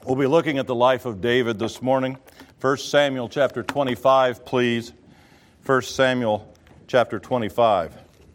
We'll be looking at the life of David this morning. 1 Samuel chapter 25, please. 1 Samuel chapter 25.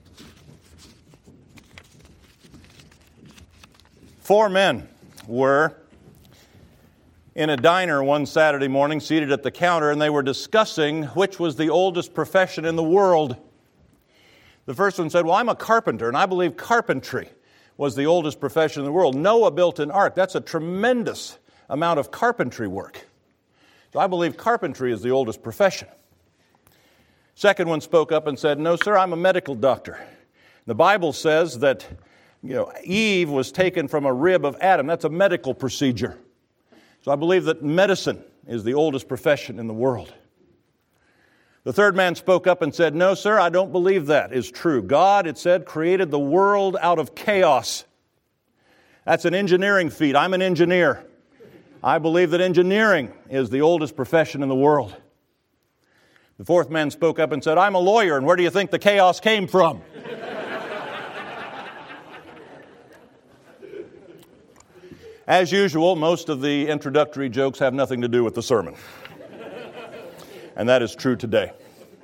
4 men were in a diner one Saturday morning, seated at the counter, and they were discussing which was the oldest profession in the world. The first one said, "Well, I'm a carpenter, and I believe carpentry was the oldest profession in the world. Noah built an ark. That's a tremendous amount of carpentry work. So I believe carpentry is the oldest profession." Second one spoke up and said, "No, sir, I'm a medical doctor. The Bible says that, Eve was taken from a rib of Adam. That's a medical procedure. So I believe that medicine is the oldest profession in the world." The third man spoke up and said, "No, sir, I don't believe that is true. God," it said, "created the world out of chaos. That's an engineering feat. I'm an engineer. I believe that engineering is the oldest profession in the world." The fourth man spoke up and said, "I'm a lawyer, and where do you think the chaos came from?" As usual, most of the introductory jokes have nothing to do with the sermon. And that is true today.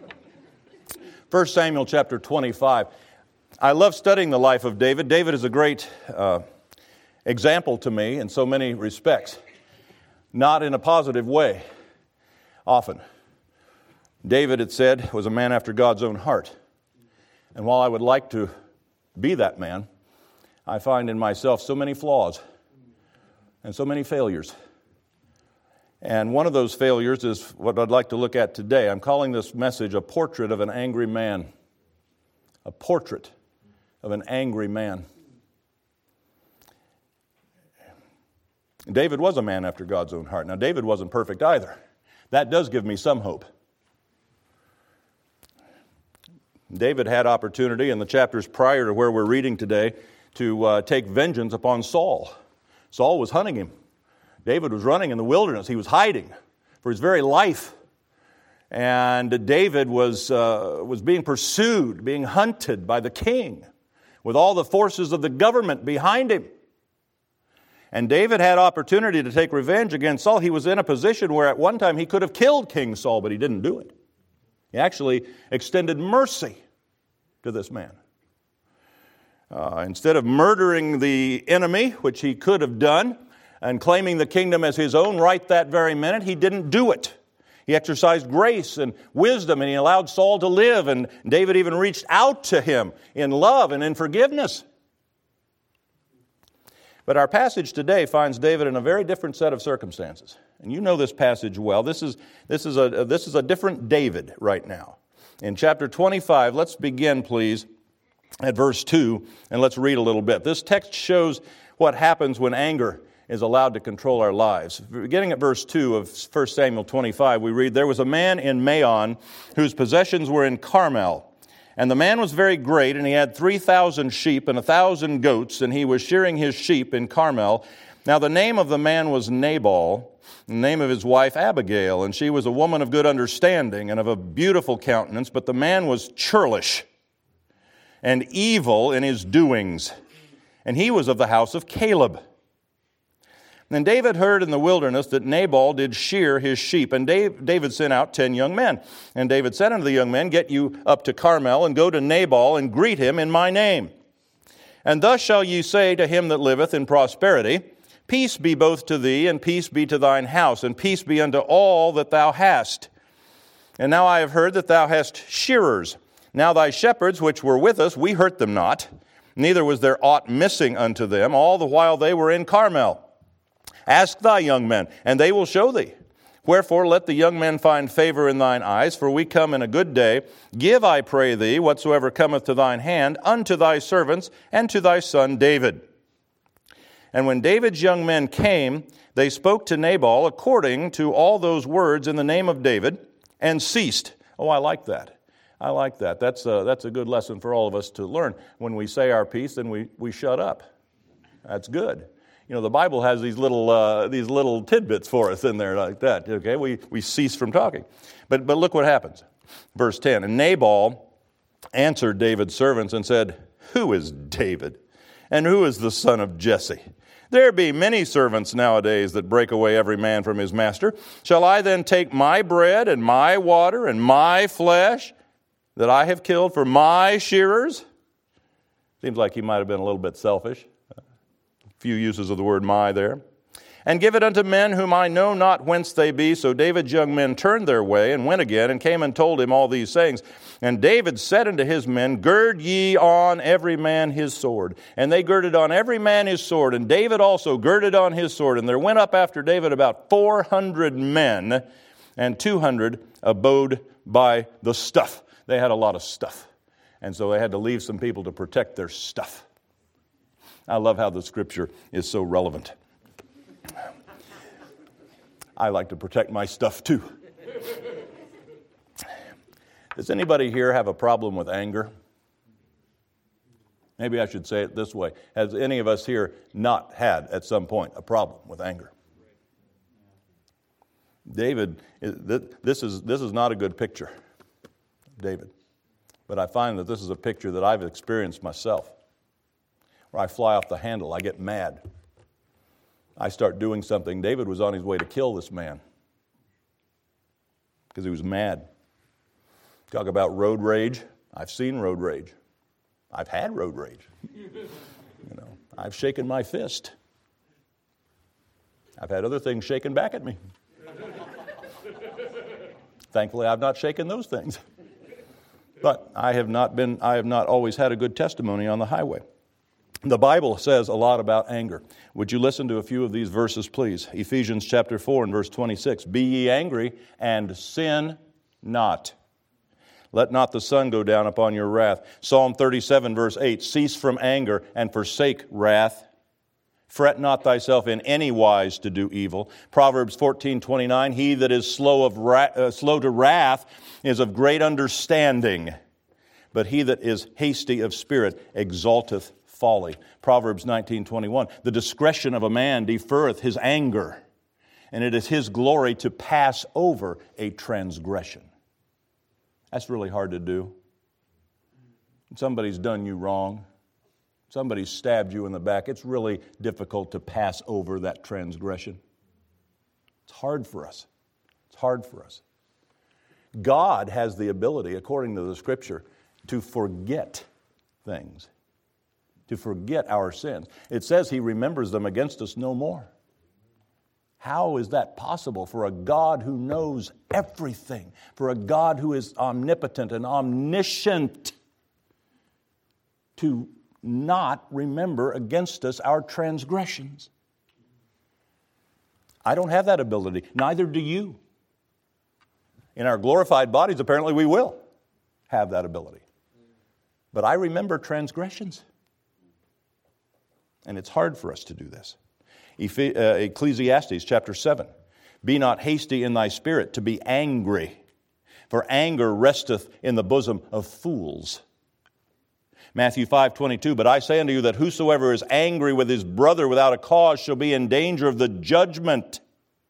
1 Samuel chapter 25. I love studying the life of David. David is a great example to me in so many respects. Not in a positive way, often. David, it said, was a man after God's own heart. And while I would like to be that man, I find in myself so many flaws and so many failures. And one of those failures is what I'd like to look at today. I'm calling this message a portrait of an angry man. A portrait of an angry man. David was a man after God's own heart. Now, David wasn't perfect either. That does give me some hope. David had opportunity in the chapters prior to where we're reading today to take vengeance upon Saul. Saul was hunting him. David was running in the wilderness. He was hiding for his very life. And David was being pursued, being hunted by the king with all the forces of the government behind him. And David had opportunity to take revenge against Saul. He was in a position where at one time he could have killed King Saul, but he didn't do it. He actually extended mercy to this man. Instead of murdering the enemy, which he could have done, and claiming the kingdom as his own right that very minute, he didn't do it. He exercised grace and wisdom, and he allowed Saul to live, and David even reached out to him in love and in forgiveness. But our passage today finds David in a very different set of circumstances. And you know this passage well. This is a different David right now. In chapter 25, let's begin, please, at verse 2, and let's read a little bit. This text shows what happens when anger is allowed to control our lives. Beginning at verse 2 of 1 Samuel 25, we read, "There was a man in Maon whose possessions were in Carmel. And the man was very great, and he had 3,000 sheep and 1,000 goats, and he was shearing his sheep in Carmel. Now the name of the man was Nabal, the name of his wife Abigail, and she was a woman of good understanding and of a beautiful countenance, but the man was churlish and evil in his doings, and he was of the house of Caleb. Then David heard in the wilderness that Nabal did shear his sheep, and David sent out 10 young men. And David said unto the young men, Get you up to Carmel, and go to Nabal, and greet him in my name. And thus shall ye say to him that liveth in prosperity, Peace be both to thee, and peace be to thine house, and peace be unto all that thou hast. And now I have heard that thou hast shearers. Now thy shepherds which were with us, we hurt them not, neither was there aught missing unto them, all the while they were in Carmel. Ask thy young men, and they will show thee. Wherefore let the young men find favor in thine eyes, for we come in a good day. Give, I pray thee, whatsoever cometh to thine hand, unto thy servants, and to thy son David. And when David's young men came, they spoke to Nabal according to all those words in the name of David, and ceased." Oh, I like that. I like that. That's a good lesson for all of us to learn. When we say our piece, then we shut up. That's good. You know, the Bible has these little tidbits for us in there like that. Okay, we cease from talking. But look what happens. Verse 10, "And Nabal answered David's servants and said, Who is David? And who is the son of Jesse? There be many servants nowadays that break away every man from his master. Shall I then take my bread and my water and my flesh that I have killed for my shearers? Seems like he might have been a little bit selfish. A few uses of the word my there. And give it unto men whom I know not whence they be. So David's young men turned their way and went again and came and told him all these sayings. And David said unto his men, Gird ye on every man his sword. And they girded on every man his sword. And David also girded on his sword. And there went up after David about 400 men, and 200 abode by the stuff. They had a lot of stuff. And so they had to leave some people to protect their stuff. I love how the Scripture is so relevant. I like to protect my stuff too. Does anybody here have a problem with anger? Maybe I should say it this way. Has any of us here not had at some point a problem with anger? David, this is not a good picture, David. But I find that this is a picture that I've experienced myself. Where I fly off the handle, I get mad. I start doing something. David was on his way to kill this man because he was mad. Talk about road rage. I've seen road rage. I've had road rage. I've shaken my fist. I've had other things shaken back at me. Thankfully, I've not shaken those things. But I have not always had a good testimony on the highway. The Bible says a lot about anger. Would you listen to a few of these verses, please? Ephesians chapter 4 and verse 26. Be ye angry and sin not. Let not the sun go down upon your wrath. Psalm 37 verse 8. Cease from anger and forsake wrath. Fret not thyself in any wise to do evil. Proverbs 14:29. He that is slow to wrath is of great understanding, but he that is hasty of spirit exalteth folly. Proverbs 19:21. The discretion of a man deferreth his anger, and it is his glory to pass over a transgression. That's really hard to do. Somebody's done you wrong. Somebody stabbed you in the back. It's really difficult to pass over that transgression. It's hard for us. It's hard for us. God has the ability, according to the Scripture, to forget things, to forget our sins. It says He remembers them against us no more. How is that possible for a God who knows everything, for a God who is omnipotent and omniscient, to not remember against us our transgressions? I don't have that ability. Neither do you. In our glorified bodies, apparently we will have that ability. But I remember transgressions. And it's hard for us to do this. Ecclesiastes chapter 7. Be not hasty in thy spirit to be angry, for anger resteth in the bosom of fools. Matthew 5:22, but I say unto you that whosoever is angry with his brother without a cause shall be in danger of the judgment.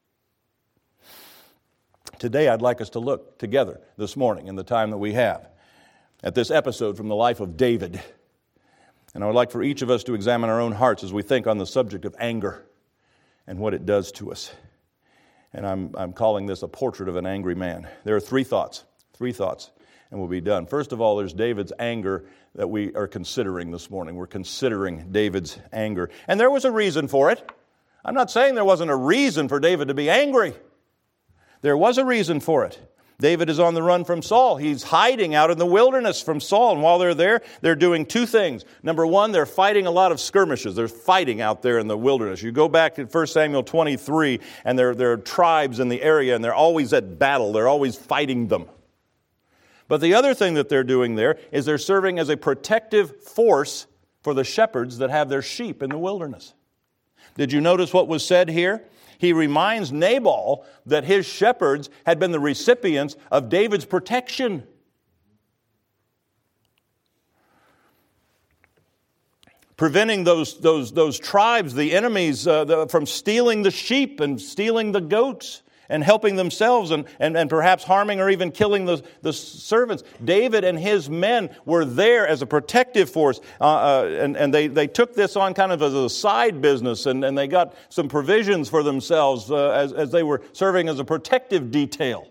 Today I'd like us to look together this morning in the time that we have at this episode from the life of David. And I would like for each of us to examine our own hearts as we think on the subject of anger and what it does to us. And I'm calling this a portrait of an angry man. There are three thoughts, and we'll be done. First of all, there's David's anger that we are considering this morning. We're considering David's anger. And there was a reason for it. I'm not saying there wasn't a reason for David to be angry. There was a reason for it. David is on the run from Saul. He's hiding out in the wilderness from Saul. And while they're there, they're doing two things. Number one, they're fighting a lot of skirmishes. They're fighting out there in the wilderness. You go back to 1 Samuel 23, and there are tribes in the area, and they're always at battle. They're always fighting them. But the other thing that they're doing there is they're serving as a protective force for the shepherds that have their sheep in the wilderness. Did you notice what was said here? He reminds Nabal that his shepherds had been the recipients of David's protection. Preventing those tribes, the enemies, from stealing the sheep and stealing the goats and helping themselves and perhaps harming or even killing the servants. David and his men were there as a protective force, and they took this on kind of as a side business, and they got some provisions for themselves as they were serving as a protective detail.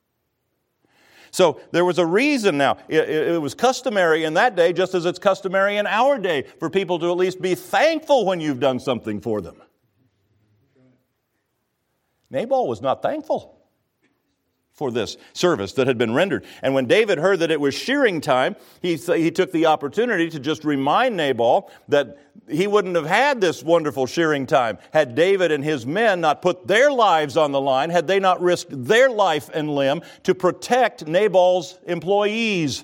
So there was a reason now. It was customary in that day, just as it's customary in our day, for people to at least be thankful when you've done something for them. Nabal was not thankful for this service that had been rendered. And when David heard that it was shearing time, he took the opportunity to just remind Nabal that he wouldn't have had this wonderful shearing time had David and his men not put their lives on the line, had they not risked their life and limb to protect Nabal's employees.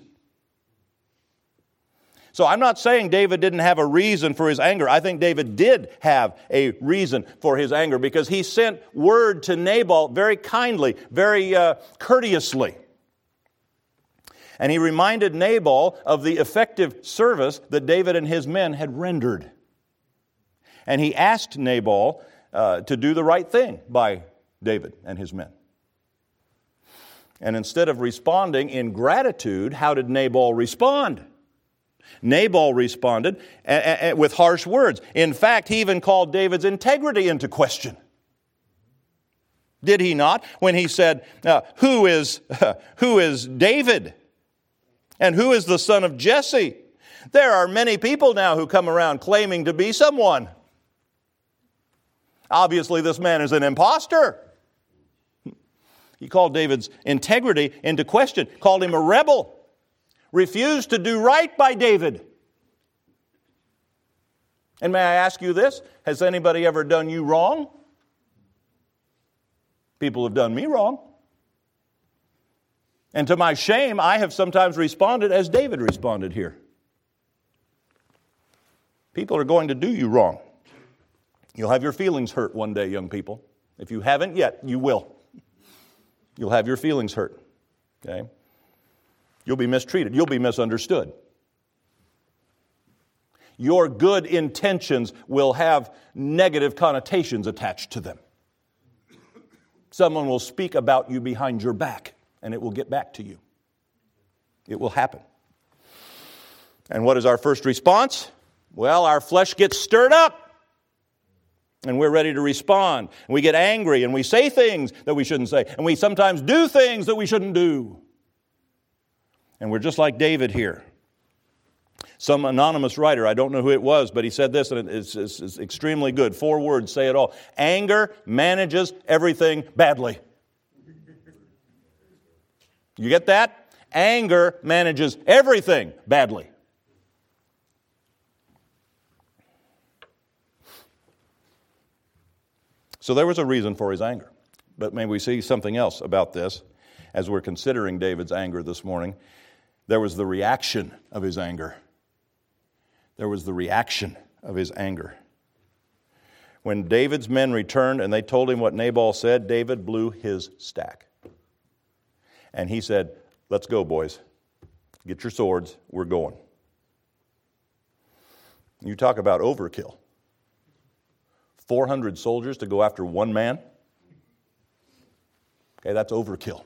So I'm not saying David didn't have a reason for his anger. I think David did have a reason for his anger because he sent word to Nabal very kindly, very courteously. And he reminded Nabal of the effective service that David and his men had rendered. And he asked Nabal to do the right thing by David and his men. And instead of responding in gratitude, how did Nabal respond? Nabal responded with harsh words. In fact, he even called David's integrity into question. Did he not? When he said, who is David? And who is the son of Jesse? There are many people now who come around claiming to be someone. Obviously, this man is an imposter. He called David's integrity into question, called him a rebel. Refused to do right by David. And may I ask you this? Has anybody ever done you wrong? People have done me wrong. And to my shame, I have sometimes responded as David responded here. People are going to do you wrong. You'll have your feelings hurt one day, young people. If you haven't yet, you will. You'll have your feelings hurt. Okay? You'll be mistreated. You'll be misunderstood. Your good intentions will have negative connotations attached to them. Someone will speak about you behind your back, and it will get back to you. It will happen. And what is our first response? Well, our flesh gets stirred up, and we're ready to respond. And we get angry, and we say things that we shouldn't say, and we sometimes do things that we shouldn't do. And we're just like David here. Some anonymous writer, I don't know who it was, but he said this, and it's extremely good. 4 words say it all. Anger manages everything badly. You get that? Anger manages everything badly. So there was a reason for his anger. But may we see something else about this as we're considering David's anger this morning. There was the reaction of his anger. There was the reaction of his anger. When David's men returned and they told him what Nabal said, David blew his stack. And he said, let's go, boys. Get your swords. We're going. You talk about overkill. 400 soldiers to go after one man? Okay, that's overkill.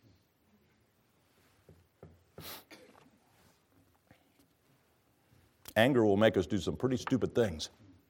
Anger will make us do some pretty stupid things.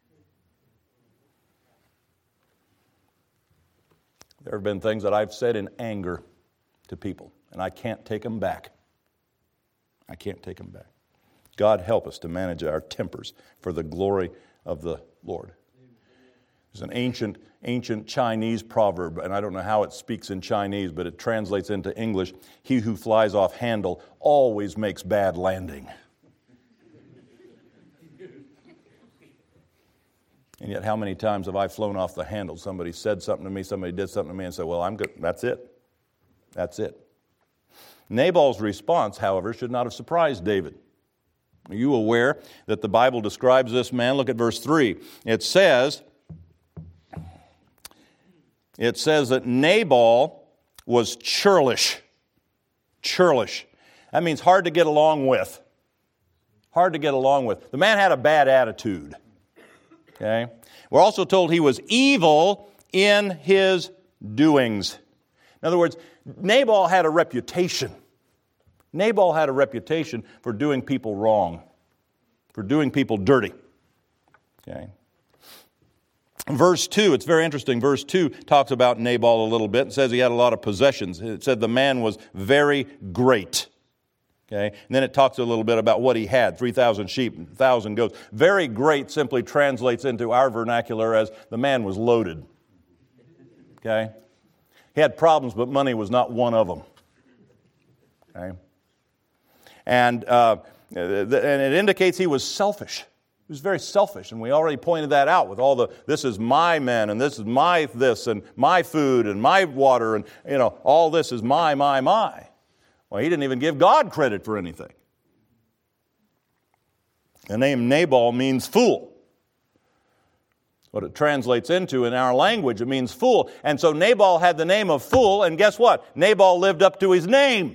There have been things that I've said in anger to people, and I can't take them back. I can't take them back. God help us to manage our tempers for the glory of the Lord. There's an ancient Chinese proverb, and I don't know how it speaks in Chinese, but it translates into English. He who flies off handle always makes bad landing. And yet how many times have I flown off the handle? Somebody said something to me, somebody did something to me, and said, well, I'm good. That's it. That's it. Nabal's response, however, should not have surprised David. Are you aware that the Bible describes this man? Look at verse 3. It says that Nabal was churlish. Churlish. That means hard to get along with. Hard to get along with. The man had a bad attitude. Okay? We're also told he was evil in his doings. In other words, Nabal had a reputation. Nabal had a reputation for doing people wrong, for doing people dirty. Okay. Verse 2, it's very interesting. Verse 2 talks about Nabal a little bit. It says he had a lot of possessions. It said the man was very great. Okay. And then it talks a little bit about what he had, 3,000 sheep, 1,000 goats. Very great simply translates into our vernacular as the man was loaded. Okay. He had problems, but money was not one of them. Okay. And it indicates he was selfish. He was very selfish, and we already pointed that out with all the, this is my men, and this is my this, and my food, and my water, and, all this is my. Well, he didn't even give God credit for anything. The name Nabal means fool. What it translates into in our language, it means fool. And so Nabal had the name of fool, and guess what? Nabal lived up to his name.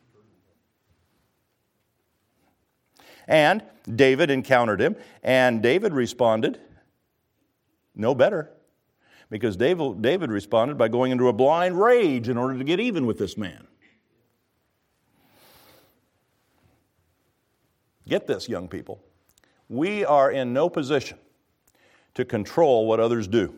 And David encountered him, and David responded no better, because David responded by going into a blind rage in order to get even with this man. Get this, young people. We are in no position to control what others do.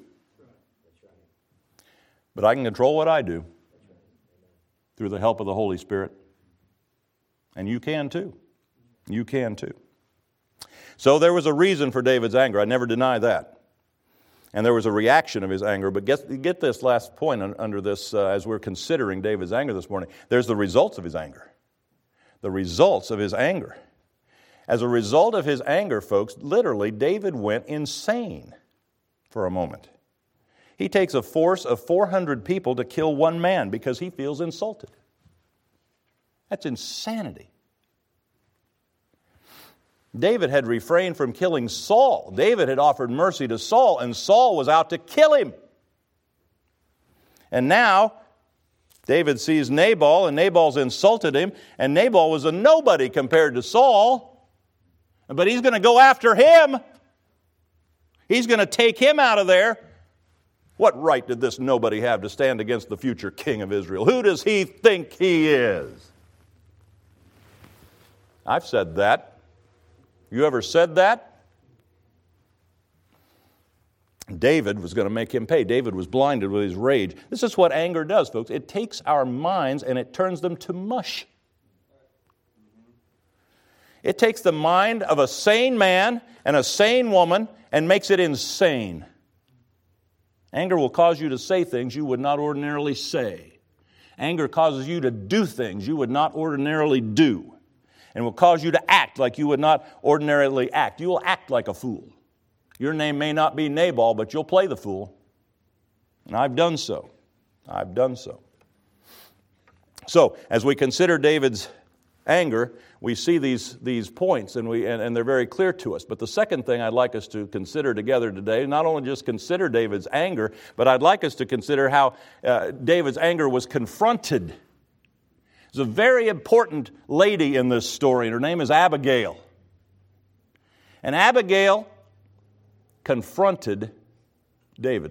But I can control what I do through the help of the Holy Spirit. And you can too. You can too. So there was a reason for David's anger. I never deny that. And there was a reaction of his anger. But get this last point under this as we're considering David's anger this morning. There's the results of his anger. The results of his anger. As a result of his anger, folks, literally, David went insane for a moment. He takes a force of 400 people to kill one man because he feels insulted. That's insanity. David had refrained from killing Saul. David had offered mercy to Saul, and Saul was out to kill him. And now, David sees Nabal, and Nabal's insulted him, and Nabal was a nobody compared to Saul. But he's going to go after him. He's going to take him out of there. What right did this nobody have to stand against the future king of Israel? Who does he think he is? I've said that. You ever said that? David was going to make him pay. David was blinded with his rage. This is what anger does, folks. It takes our minds and it turns them to mush. It takes the mind of a sane man and a sane woman and makes it insane. Anger will cause you to say things you would not ordinarily say. Anger causes you to do things you would not ordinarily do. And will cause you to act like you would not ordinarily act. You will act like a fool. Your name may not be Nabal, but you'll play the fool. And I've done so. I've done so. So, as we consider David's anger, we see these points, and they're very clear to us. But the second thing I'd like us to consider together today, not only just consider David's anger, but I'd like us to consider how David's anger was confronted. There's a very important lady in this story, and her name is Abigail. And Abigail confronted David.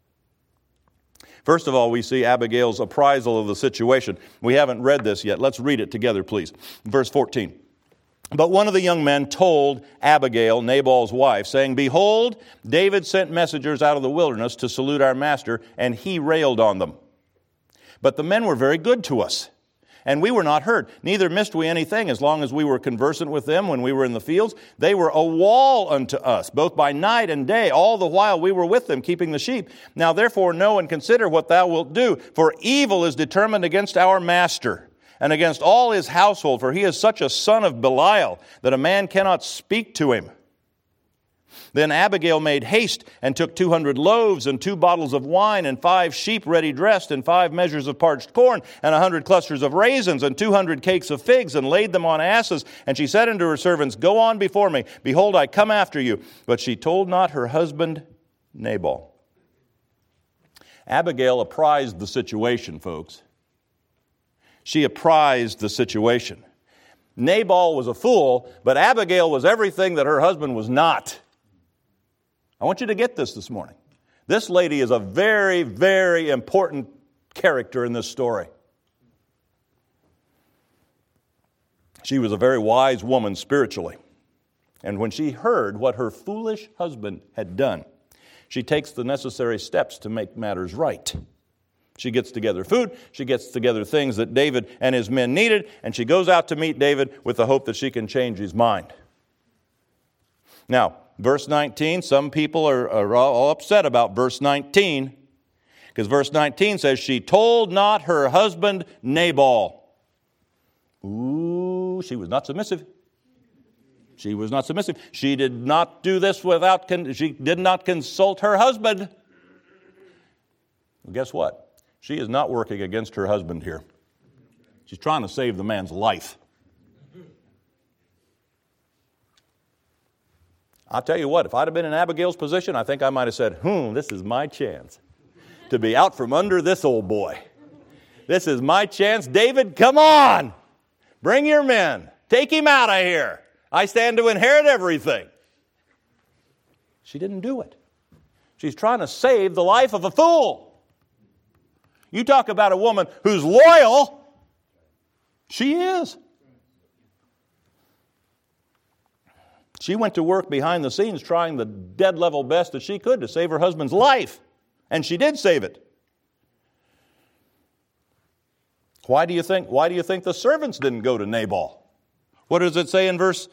First of all, we see Abigail's appraisal of the situation. We haven't read this yet. Let's read it together, please. Verse 14. But one of the young men told Abigail, Nabal's wife, saying, "Behold, David sent messengers out of the wilderness to salute our master, and he railed on them. But the men were very good to us, and we were not hurt. Neither missed we anything as long as we were conversant with them when we were in the fields. They were a wall unto us, both by night and day, all the while we were with them, keeping the sheep. Now therefore know and consider what thou wilt do, for evil is determined against our master, and against all his household, for he is such a son of Belial, that a man cannot speak to him." Then Abigail made haste and took 200 loaves and 2 bottles of wine and 5 sheep ready dressed and 5 measures of parched corn and 100 clusters of raisins and 200 cakes of figs and laid them on asses. And she said unto her servants, "Go on before me. Behold, I come after you." But she told not her husband Nabal. Abigail apprised the situation, folks. She apprised the situation. Nabal was a fool, but Abigail was everything that her husband was not. I want you to get this morning. This lady is a very, very important character in this story. She was a very wise woman spiritually. And when she heard what her foolish husband had done, she takes the necessary steps to make matters right. She gets together food, she gets together things that David and his men needed, and she goes out to meet David with the hope that she can change his mind. Now, verse 19, some people are all upset about verse 19, because verse 19 says, she told not her husband Nabal. Ooh, she was not submissive. She was not submissive. She did not do this she did not consult her husband. Well, guess what? She is not working against her husband here. She's trying to save the man's life. I'll tell you what, if I'd have been in Abigail's position, I think I might have said, this is my chance to be out from under this old boy. This is my chance. David, come on. Bring your men. Take him out of here. I stand to inherit everything. She didn't do it. She's trying to save the life of a fool. You talk about a woman who's loyal. She is. She went to work behind the scenes trying the dead level best that she could to save her husband's life. And she did save it. Why do you think the servants didn't go to Nabal? What does it say in verse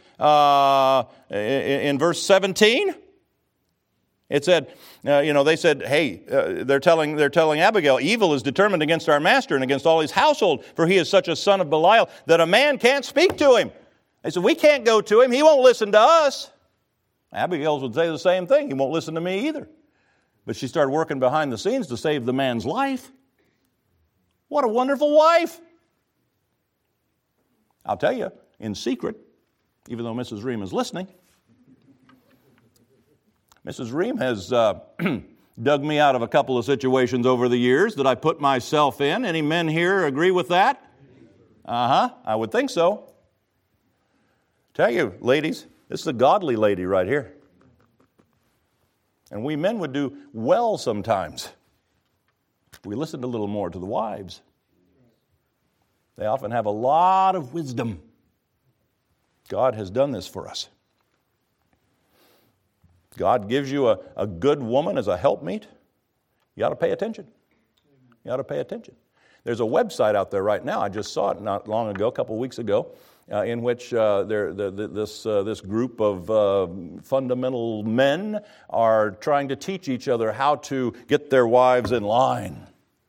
17? It said, they said, hey, they're telling Abigail, evil is determined against our master and against all his household, for he is such a son of Belial that a man can't speak to him. They said, we can't go to him. He won't listen to us. Abigail would say the same thing. He won't listen to me either. But she started working behind the scenes to save the man's life. What a wonderful wife. I'll tell you, in secret, even though Mrs. Ream is listening, Mrs. Ream has dug me out of a couple of situations over the years that I put myself in. Any men here agree with that? I would think so. Tell you, ladies, this is a godly lady right here. And we men would do well sometimes if we listened a little more to the wives. They often have a lot of wisdom. God has done this for us. God gives you a good woman as a helpmeet. You ought to pay attention. You ought to pay attention. There's a website out there right now. I just saw it not long ago, a couple of weeks ago, in which this group of fundamental men are trying to teach each other how to get their wives in line.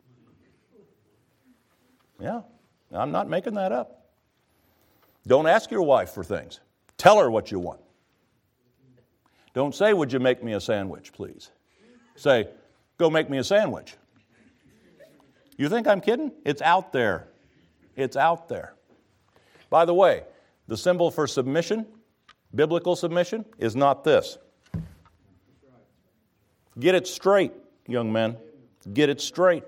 Yeah, I'm not making that up. Don't ask your wife for things. Tell her what you want. Don't say, would you make me a sandwich, please? Say, go make me a sandwich. You think I'm kidding? It's out there. It's out there. By the way, the symbol for submission, biblical submission, is not this. Get it straight, young men. Get it straight.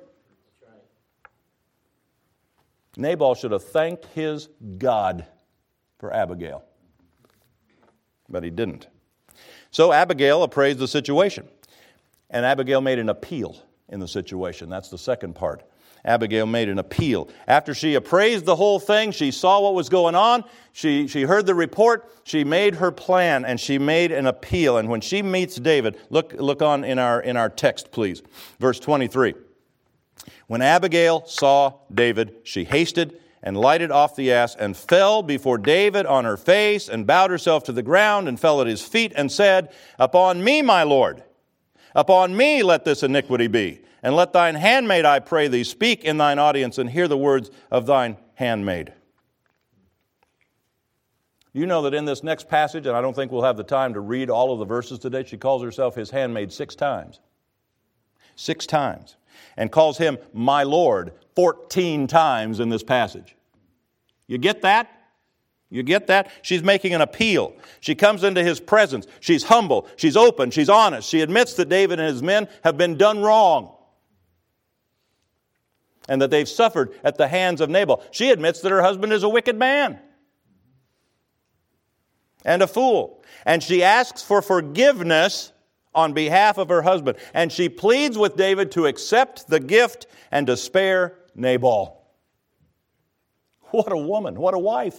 Nabal should have thanked his God for Abigail. But he didn't. So Abigail appraised the situation. And Abigail made an appeal in the situation. That's the second part. Abigail made an appeal. After she appraised the whole thing, she saw what was going on, she heard the report, she made her plan, and she made an appeal. And when she meets David, look on in our text, please. Verse 23. When Abigail saw David, she hasted and lighted off the ass and fell before David on her face and bowed herself to the ground and fell at his feet and said, Upon me, my Lord, upon me let this iniquity be. And let thine handmaid, I pray thee, speak in thine audience and hear the words of thine handmaid. You know that in this next passage, and I don't think we'll have the time to read all of the verses today, she calls herself his handmaid 6 times. 6 times. And calls him my Lord 14 times in this passage. You get that? You get that? She's making an appeal. She comes into his presence. She's humble. She's open. She's honest. She admits that David and his men have been done wrong. And that they've suffered at the hands of Nabal. She admits that her husband is a wicked man. And a fool. And she asks for forgiveness on behalf of her husband. And she pleads with David to accept the gift and to spare Nabal. What a woman, what a wife.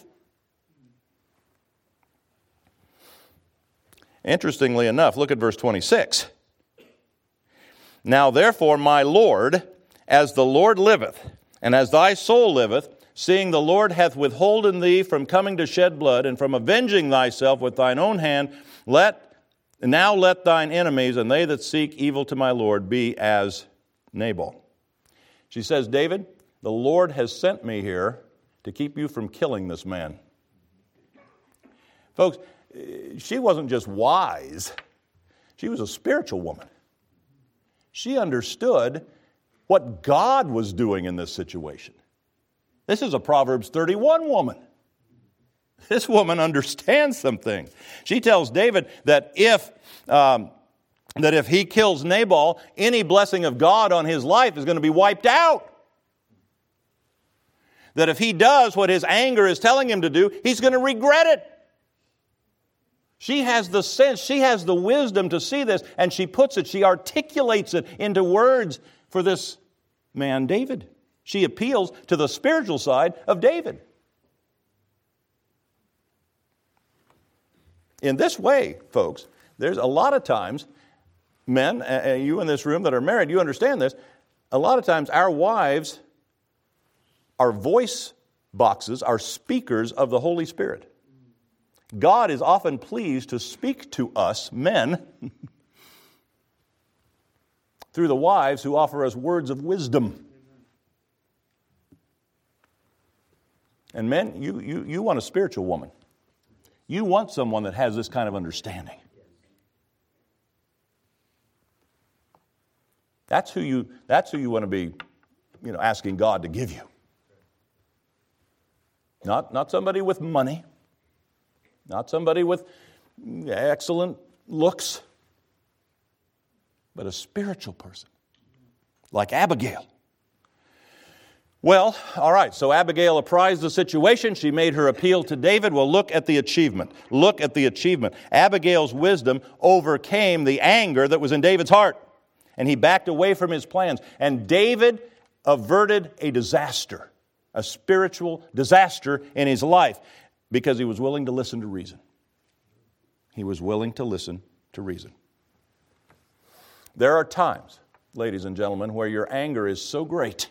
Interestingly enough, look at verse 26. Now therefore, my Lord, as the Lord liveth, and as thy soul liveth, seeing the Lord hath withholden thee from coming to shed blood, and from avenging thyself with thine own hand, let thine enemies and they that seek evil to my Lord be as Nabal. She says, David, the Lord has sent me here to keep you from killing this man. Folks, she wasn't just wise. She was a spiritual woman. She understood what God was doing in this situation. This is a Proverbs 31 woman. This woman understands some things. She tells David that if he kills Nabal, any blessing of God on his life is going to be wiped out. That if he does what his anger is telling him to do, he's going to regret it. She has the sense, she has the wisdom to see this, and she articulates it into words for this man, David. She appeals to the spiritual side of David. In this way, folks, there's a lot of times, men, you in this room that are married, you understand this, a lot of times our wives are voice boxes, are speakers of the Holy Spirit. God is often pleased to speak to us, men, through the wives who offer us words of wisdom. And men, you want a spiritual woman. You want someone that has this kind of understanding. That's who you want to be, asking God to give you. Not somebody with money, not somebody with excellent looks, but a spiritual person, like Abigail. Well, all right, so Abigail apprised the situation. She made her appeal to David. Well, look at the achievement. Look at the achievement. Abigail's wisdom overcame the anger that was in David's heart, and he backed away from his plans. And David averted a disaster, a spiritual disaster in his life, because he was willing to listen to reason. He was willing to listen to reason. There are times, ladies and gentlemen, where your anger is so great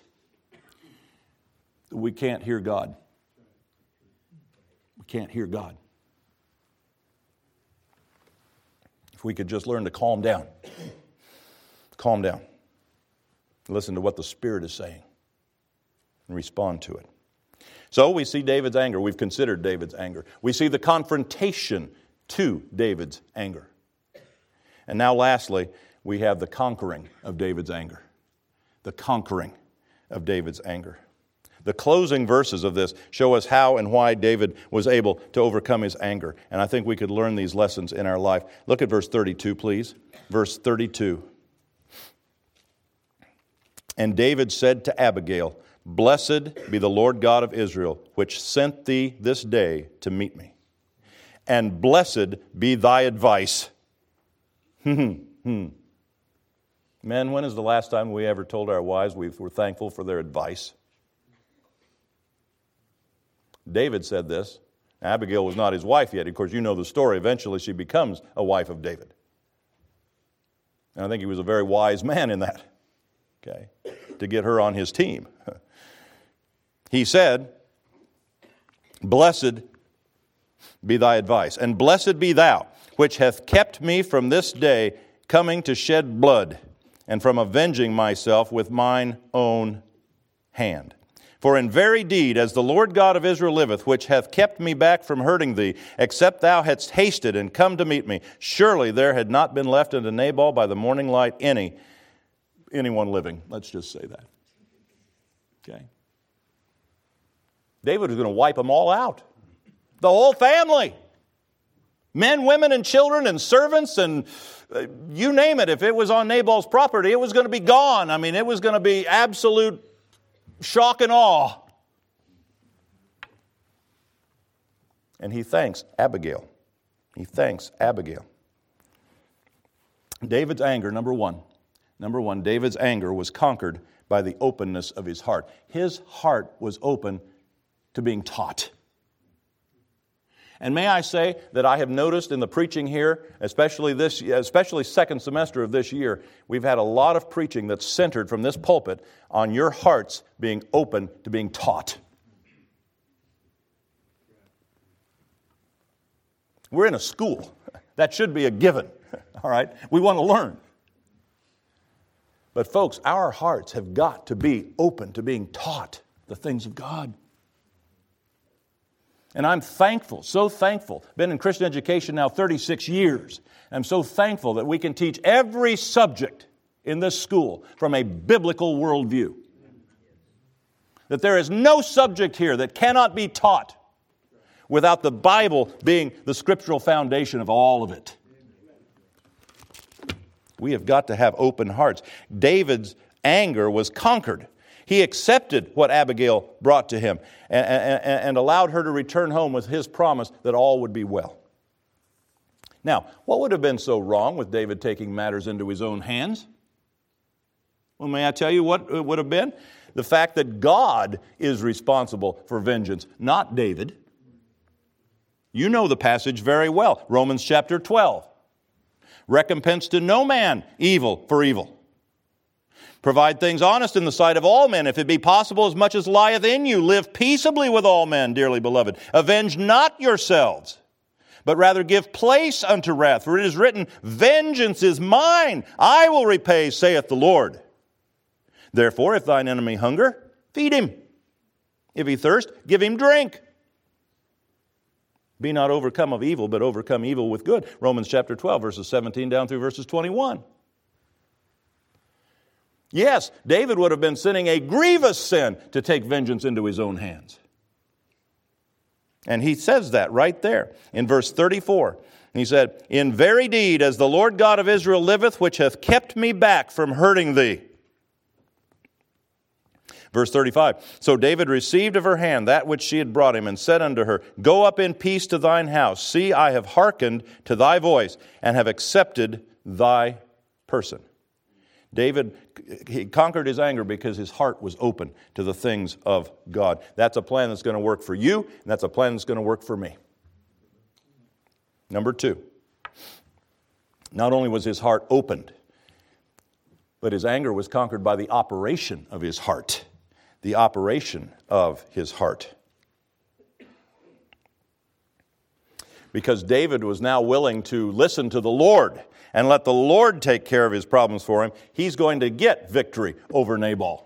we can't hear God. We can't hear God. If we could just learn to calm down. Calm down. Listen to what the Spirit is saying and respond to it. So we see David's anger. We've considered David's anger. We see the confrontation to David's anger. And now lastly, we have the conquering of David's anger. The conquering of David's anger. The closing verses of this show us how and why David was able to overcome his anger. And I think we could learn these lessons in our life. Look at verse 32, please. Verse 32. And David said to Abigail, Blessed be the Lord God of Israel, which sent thee this day to meet me. And blessed be thy advice. Men, when is the last time we ever told our wives we were thankful for their advice? David said this. Abigail was not his wife yet. Of course, you know the story. Eventually, she becomes a wife of David. And I think he was a very wise man in that, okay, to get her on his team. He said, Blessed be thy advice, and blessed be thou, which hath kept me from this day coming to shed blood, and from avenging myself with mine own hand. For in very deed, as the Lord God of Israel liveth, which hath kept me back from hurting thee, except thou hadst hasted and come to meet me, surely there had not been left unto Nabal by the morning light anyone living. Let's just say that. Okay. David was going to wipe them all out. The whole family. Men, women, and children, and servants, and you name it. If it was on Nabal's property, it was going to be gone. I mean, it was going to be absolute shock and awe. And he thanks Abigail. He thanks Abigail. David's anger, number one, David's anger was conquered by the openness of his heart. His heart was open to being taught. And may I say that I have noticed in the preaching here, especially second semester of this year, we've had a lot of preaching that's centered from this pulpit on your hearts being open to being taught. We're in a school. That should be a given. All right? We want to learn. But folks, our hearts have got to be open to being taught the things of God. And I'm thankful, so thankful. Been in Christian education now 36 years. I'm so thankful that we can teach every subject in this school from a biblical worldview. That there is no subject here that cannot be taught without the Bible being the scriptural foundation of all of it. We have got to have open hearts. David's anger was conquered. He accepted what Abigail brought to him and allowed her to return home with his promise that all would be well. Now, what would have been so wrong with David taking matters into his own hands? Well, may I tell you what it would have been? The fact that God is responsible for vengeance, not David. You know the passage very well. Romans chapter 12. Recompense to no man evil for evil. Provide things honest in the sight of all men, if it be possible, as much as lieth in you. Live peaceably with all men, dearly beloved. Avenge not yourselves, but rather give place unto wrath. For it is written, vengeance is mine, I will repay, saith the Lord. Therefore, if thine enemy hunger, feed him. If he thirst, give him drink. Be not overcome of evil, but overcome evil with good. Romans chapter 12, verses 17 down through verses 21. Yes, David would have been sinning a grievous sin to take vengeance into his own hands. And he says that right there in verse 34. He said, in very deed, as the Lord God of Israel liveth, which hath kept me back from hurting thee. Verse 35, so David received of her hand that which she had brought him, and said unto her, go up in peace to thine house. See, I have hearkened to thy voice, and have accepted thy person. David, he conquered his anger because his heart was open to the things of God. That's a plan that's going to work for you, and that's a plan that's going to work for me. Number two, not only was his heart opened, but his anger was conquered by the operation of his heart. The operation of his heart. Because David was now willing to listen to the Lord and let the Lord take care of his problems for him, he's going to get victory over Nabal.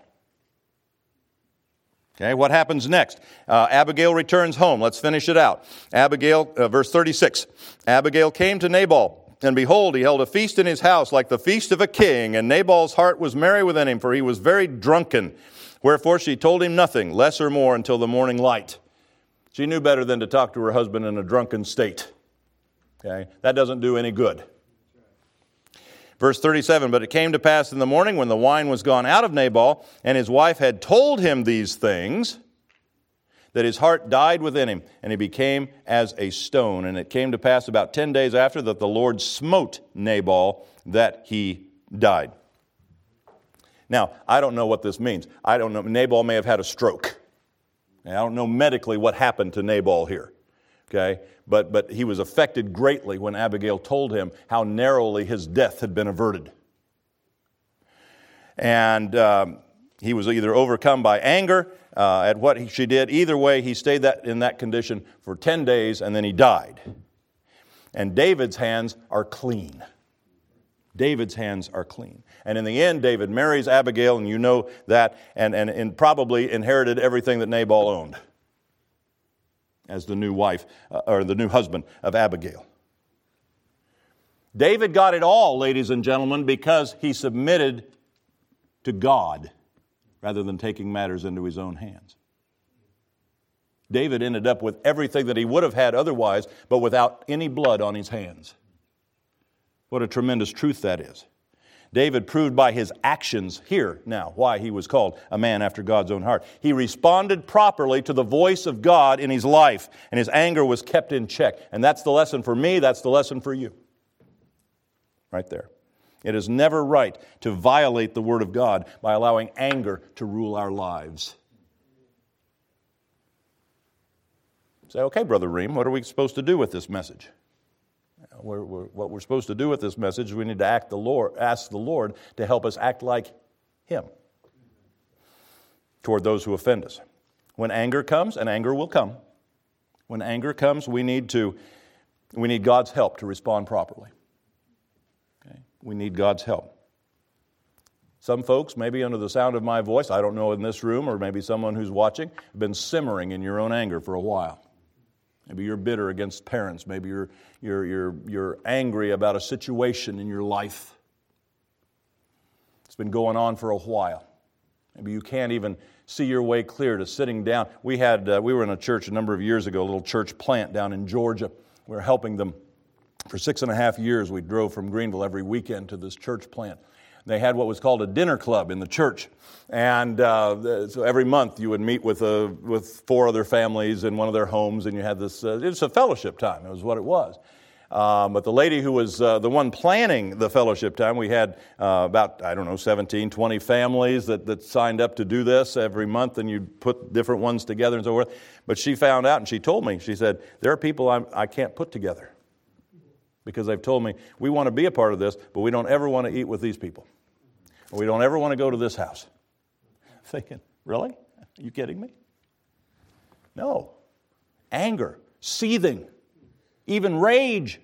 Okay, what happens next? Abigail returns home. Let's finish it out. Abigail, verse 36. Abigail came to Nabal, and behold, he held a feast in his house like the feast of a king, and Nabal's heart was merry within him, for he was very drunken. Wherefore she told him nothing, less or more, until the morning light. She knew better than to talk to her husband in a drunken state. Okay, that doesn't do any good. Verse 37, but it came to pass in the morning when the wine was gone out of Nabal, and his wife had told him these things, that his heart died within him, and he became as a stone. And it came to pass about 10 days after that the Lord smote Nabal, that he died. Now, I don't know what this means. I don't know. Nabal may have had a stroke. I don't know medically what happened to Nabal here. Okay? But he was affected greatly when Abigail told him how narrowly his death had been averted. And he was either overcome by anger at what she did. Either way, he stayed in that condition for 10 days, and then he died. And David's hands are clean. David's hands are clean. And in the end, David marries Abigail, and you know that, and probably inherited everything that Nabal owned as the new wife, or the new husband of Abigail. David got it all, ladies and gentlemen, because he submitted to God rather than taking matters into his own hands. David ended up with everything that he would have had otherwise, but without any blood on his hands. What a tremendous truth that is. David proved by his actions here now why he was called a man after God's own heart. He responded properly to the voice of God in his life, and his anger was kept in check. And that's the lesson for me, that's the lesson for you. Right there. It is never right to violate the Word of God by allowing anger to rule our lives. Say, okay, Brother Ream, what are we supposed to do with this message? What we're supposed to do with this message is we need to ask the Lord to help us act like Him toward those who offend us. When anger comes, and anger will come, when anger comes, we need God's help to respond properly. Okay? We need God's help. Some folks, maybe under the sound of my voice, I don't know in this room, or maybe someone who's watching, have been simmering in your own anger for a while. Maybe you're bitter against parents. Maybe you're angry about a situation in your life. It's been going on for a while. Maybe you can't even see your way clear to sitting down. We were in a church a number of years ago, a little church plant down in Georgia. We were helping them for 6.5 years. We drove from Greenville every weekend to this church plant. They had what was called a dinner club in the church. And so every month you would meet with 4 other families in one of their homes, and you had this, it's a fellowship time, it was what it was. But the lady who was the one planning the fellowship time, we had about, 17, 20 families that signed up to do this every month, and you'd put different ones together and so forth. But she found out, and she told me, she said, there are people I can't put together because they've told me, we want to be a part of this, but we don't ever want to eat with these people. Or we don't ever want to go to this house. Thinking, really? Are you kidding me? No. Anger, seething, even rage.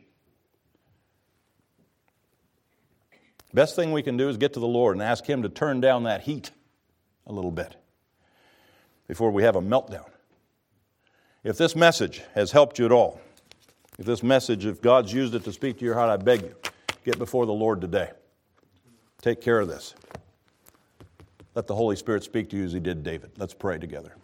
Best thing we can do is get to the Lord and ask Him to turn down that heat a little bit before we have a meltdown. If this message has helped you at all, if God's used it to speak to your heart, I beg you, get before the Lord today. Take care of this. Let the Holy Spirit speak to you as He did David. Let's pray together.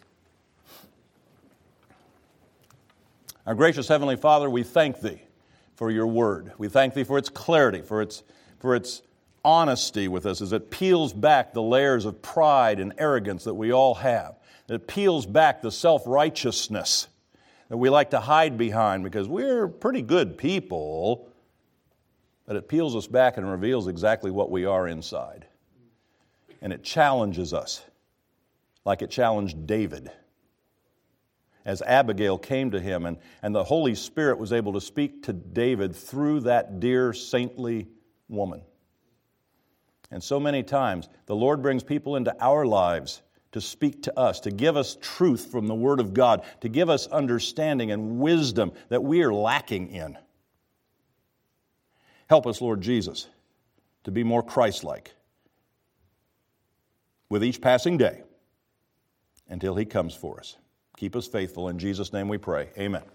Our gracious Heavenly Father, we thank Thee for Your Word. We thank Thee for its clarity, for its honesty with us as it peels back the layers of pride and arrogance that we all have. It peels back the self-righteousness that we like to hide behind because we're pretty good people, but it peels us back and reveals exactly what we are inside. And it challenges us like it challenged David. As Abigail came to him and the Holy Spirit was able to speak to David through that dear saintly woman. And so many times the Lord brings people into our lives to speak to us, to give us truth from the Word of God, to give us understanding and wisdom that we are lacking in. Help us, Lord Jesus, to be more Christ-like with each passing day until He comes for us. Keep us faithful. In Jesus' name we pray. Amen.